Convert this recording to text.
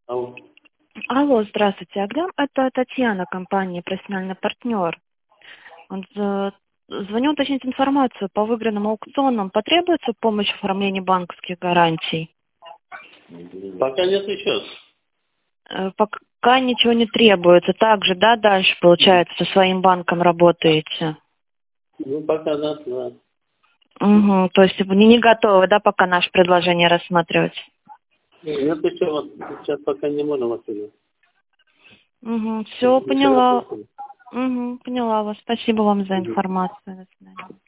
Алло. Алло, здравствуйте. Это Татьяна, компания «Профессиональный партнер». Звоню уточнить информацию по выигранным аукционам. Потребуется помощь в оформлении банковских гарантий? Пока не отвечаю. Пока ничего не требуется. Также, да, дальше, получается, со своим банком работаете? Ну, пока да. Угу, то есть вы не готовы, да, пока наше предложение рассматривать? Нет, еще вот сейчас пока не можем ответить. Угу, все, поняла. Угу, поняла вас. Спасибо вам за информацию. До свидания.